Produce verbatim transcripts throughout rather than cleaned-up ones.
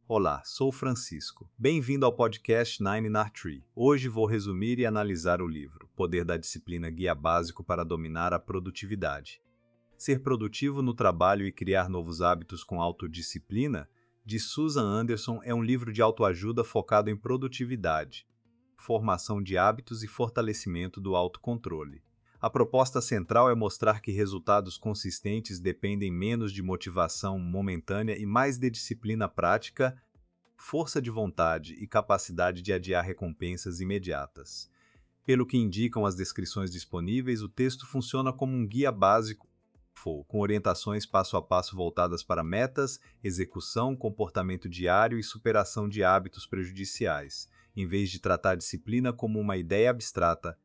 Olá, sou Francisco. Bem-vindo ao podcast Nine Nar Tree. Hoje vou resumir e analisar o livro Poder da Disciplina Guia Básico para Dominar a Produtividade. Ser produtivo no trabalho e criar novos hábitos com autodisciplina, de Susan Anderson, é um livro de autoajuda focado em produtividade, formação de hábitos e fortalecimento do autocontrole. A proposta central é mostrar que resultados consistentes dependem menos de motivação momentânea e mais de disciplina prática, força de vontade e capacidade de adiar recompensas imediatas. Pelo que indicam as descrições disponíveis, o texto funciona como um guia básico, com orientações passo a passo voltadas para metas, execução, comportamento diário e superação de hábitos prejudiciais, em vez de tratar a disciplina como uma ideia abstrata.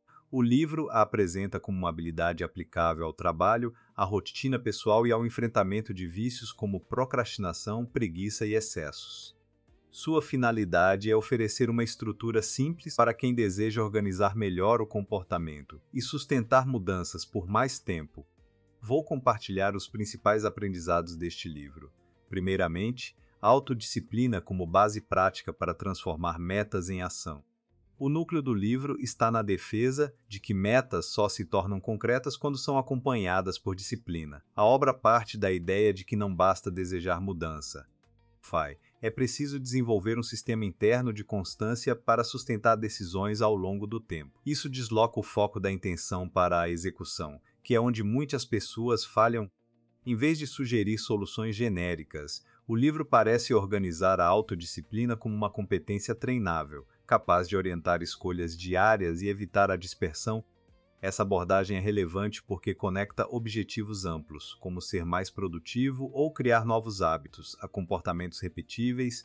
O livro a apresenta como uma habilidade aplicável ao trabalho, à rotina pessoal e ao enfrentamento de vícios como procrastinação, preguiça e excessos. Sua finalidade é oferecer uma estrutura simples para quem deseja organizar melhor o comportamento e sustentar mudanças por mais tempo. Vou compartilhar os principais aprendizados deste livro. Primeiramente, autodisciplina como base prática para transformar metas em ação. O núcleo do livro está na defesa de que metas só se tornam concretas quando são acompanhadas por disciplina. A obra parte da ideia de que não basta desejar mudança. Fai, é preciso desenvolver um sistema interno de constância para sustentar decisões ao longo do tempo. Isso desloca o foco da intenção para a execução, que é onde muitas pessoas falham. Em vez de sugerir soluções genéricas, o livro parece organizar a autodisciplina como uma competência treinável, capaz de orientar escolhas diárias e evitar a dispersão. Essa abordagem é relevante porque conecta objetivos amplos, como ser mais produtivo ou criar novos hábitos, a comportamentos repetíveis.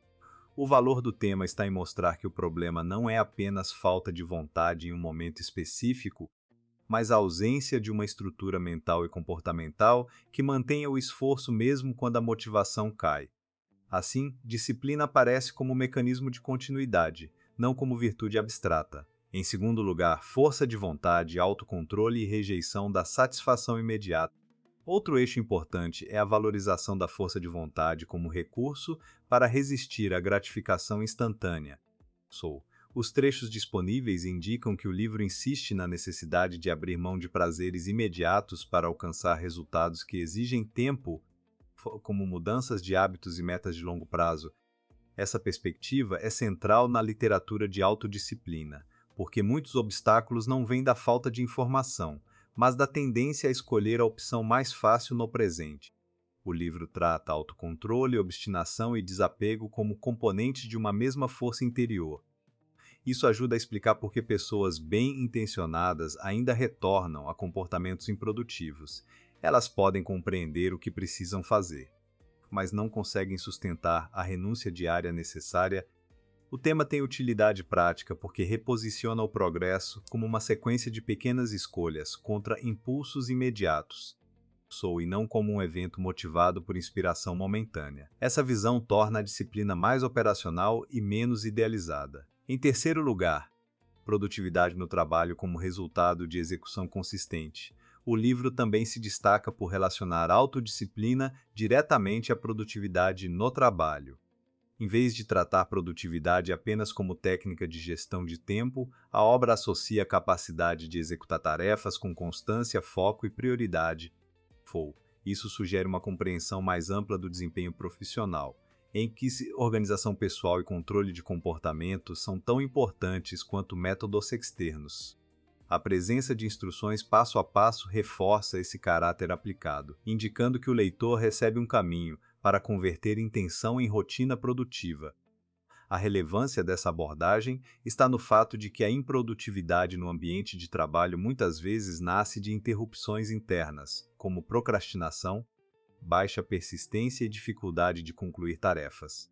O valor do tema está em mostrar que o problema não é apenas falta de vontade em um momento específico, mas a ausência de uma estrutura mental e comportamental que mantenha o esforço mesmo quando a motivação cai. Assim, disciplina aparece como mecanismo de continuidade, não como virtude abstrata. Em segundo lugar, força de vontade, autocontrole e rejeição da satisfação imediata. Outro eixo importante é a valorização da força de vontade como recurso para resistir à gratificação instantânea. Sou. Os trechos disponíveis indicam que o livro insiste na necessidade de abrir mão de prazeres imediatos para alcançar resultados que exigem tempo, como mudanças de hábitos e metas de longo prazo. Essa perspectiva é central na literatura de autodisciplina, porque muitos obstáculos não vêm da falta de informação, mas da tendência a escolher a opção mais fácil no presente. O livro trata autocontrole, obstinação e desapego como componentes de uma mesma força interior. Isso ajuda a explicar por que pessoas bem-intencionadas ainda retornam a comportamentos improdutivos. Elas podem compreender o que precisam fazer, mas não conseguem sustentar a renúncia diária necessária. O tema tem utilidade prática porque reposiciona o progresso como uma sequência de pequenas escolhas contra impulsos imediatos. Sou e não como um evento motivado por inspiração momentânea. Essa visão torna a disciplina mais operacional e menos idealizada. Em terceiro lugar, produtividade no trabalho como resultado de execução consistente. O livro também se destaca por relacionar autodisciplina diretamente à produtividade no trabalho. Em vez de tratar produtividade apenas como técnica de gestão de tempo, a obra associa a capacidade de executar tarefas com constância, foco e prioridade. Isso sugere uma compreensão mais ampla do desempenho profissional, em que organização pessoal e controle de comportamento são tão importantes quanto métodos externos. A presença de instruções passo a passo reforça esse caráter aplicado, indicando que o leitor recebe um caminho para converter intenção em rotina produtiva. A relevância dessa abordagem está no fato de que a improdutividade no ambiente de trabalho muitas vezes nasce de interrupções internas, como procrastinação, baixa persistência e dificuldade de concluir tarefas.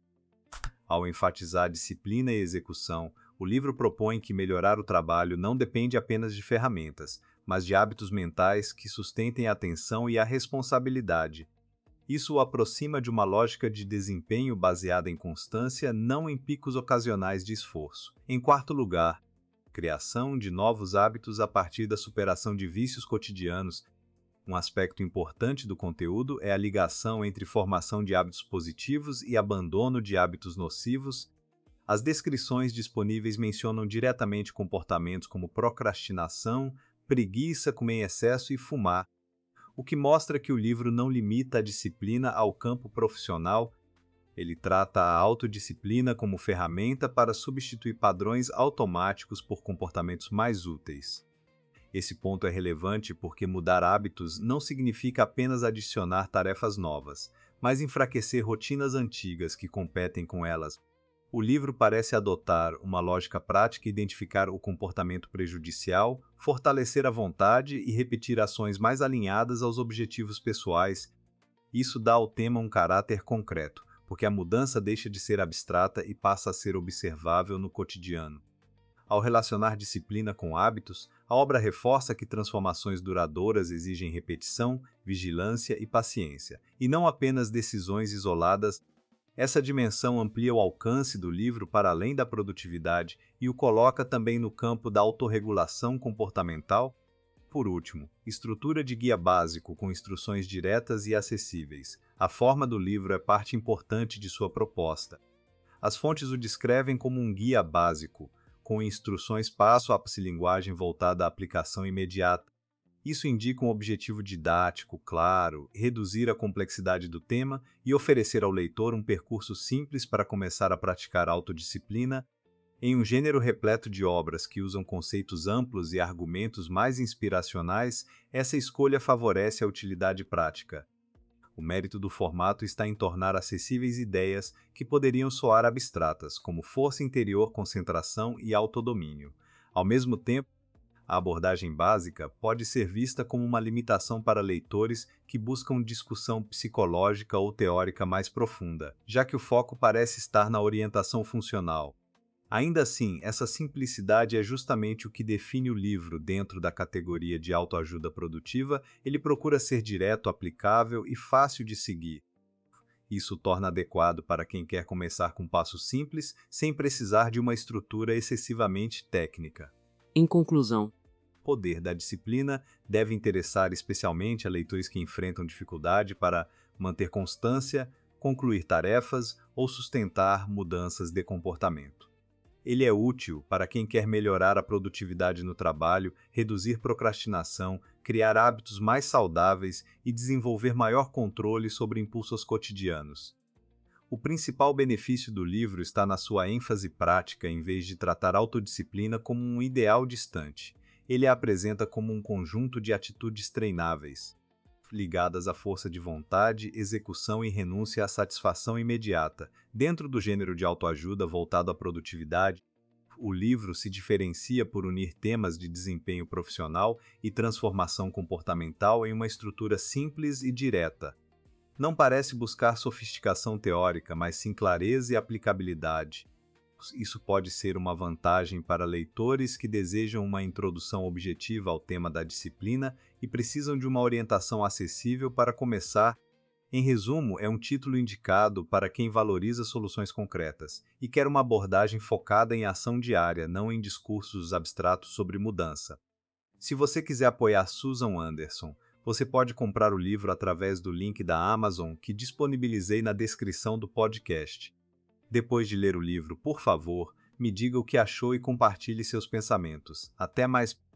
Ao enfatizar disciplina e execução, o livro propõe que melhorar o trabalho não depende apenas de ferramentas, mas de hábitos mentais que sustentem a atenção e a responsabilidade. Isso o aproxima de uma lógica de desempenho baseada em constância, não em picos ocasionais de esforço. Em quarto lugar, criação de novos hábitos a partir da superação de vícios cotidianos. Um aspecto importante do conteúdo é a ligação entre formação de hábitos positivos e abandono de hábitos nocivos. As descrições disponíveis mencionam diretamente comportamentos como procrastinação, preguiça, comer em excesso e fumar, o que mostra que o livro não limita a disciplina ao campo profissional. Ele trata a autodisciplina como ferramenta para substituir padrões automáticos por comportamentos mais úteis. Esse ponto é relevante porque mudar hábitos não significa apenas adicionar tarefas novas, mas enfraquecer rotinas antigas que competem com elas. O livro parece adotar uma lógica prática e identificar o comportamento prejudicial, fortalecer a vontade e repetir ações mais alinhadas aos objetivos pessoais. Isso dá ao tema um caráter concreto, porque a mudança deixa de ser abstrata e passa a ser observável no cotidiano. Ao relacionar disciplina com hábitos, a obra reforça que transformações duradouras exigem repetição, vigilância e paciência, e não apenas decisões isoladas. Essa dimensão amplia o alcance do livro para além da produtividade e o coloca também no campo da autorregulação comportamental. Por último, estrutura de guia básico com instruções diretas e acessíveis. A forma do livro é parte importante de sua proposta. As fontes o descrevem como um guia básico, com instruções passo a passo e linguagem voltada à aplicação imediata. Isso indica um objetivo didático, claro, reduzir a complexidade do tema e oferecer ao leitor um percurso simples para começar a praticar autodisciplina. Em um gênero repleto de obras que usam conceitos amplos e argumentos mais inspiracionais, essa escolha favorece a utilidade prática. O mérito do formato está em tornar acessíveis ideias que poderiam soar abstratas, como força interior, concentração e autodomínio. Ao mesmo tempo, a abordagem básica pode ser vista como uma limitação para leitores que buscam discussão psicológica ou teórica mais profunda, já que o foco parece estar na orientação funcional. Ainda assim, essa simplicidade é justamente o que define o livro dentro da categoria de autoajuda produtiva. Ele procura ser direto, aplicável e fácil de seguir. Isso o torna adequado para quem quer começar com passos simples, sem precisar de uma estrutura excessivamente técnica. Em conclusão, O poder da disciplina deve interessar especialmente a leitores que enfrentam dificuldade para manter constância, concluir tarefas ou sustentar mudanças de comportamento. Ele é útil para quem quer melhorar a produtividade no trabalho, reduzir procrastinação, criar hábitos mais saudáveis e desenvolver maior controle sobre impulsos cotidianos. O principal benefício do livro está na sua ênfase prática em vez de tratar a autodisciplina como um ideal distante. Ele a apresenta como um conjunto de atitudes treináveis, ligadas à força de vontade, execução e renúncia à satisfação imediata. Dentro do gênero de autoajuda voltado à produtividade, o livro se diferencia por unir temas de desempenho profissional e transformação comportamental em uma estrutura simples e direta. Não parece buscar sofisticação teórica, mas sim clareza e aplicabilidade. Isso pode ser uma vantagem para leitores que desejam uma introdução objetiva ao tema da disciplina e precisam de uma orientação acessível para começar. Em resumo, é um título indicado para quem valoriza soluções concretas e quer uma abordagem focada em ação diária, não em discursos abstratos sobre mudança. Se você quiser apoiar Susan Anderson, você pode comprar o livro através do link da Amazon que disponibilizei na descrição do podcast. Depois de ler o livro, por favor, me diga o que achou e compartilhe seus pensamentos. Até mais!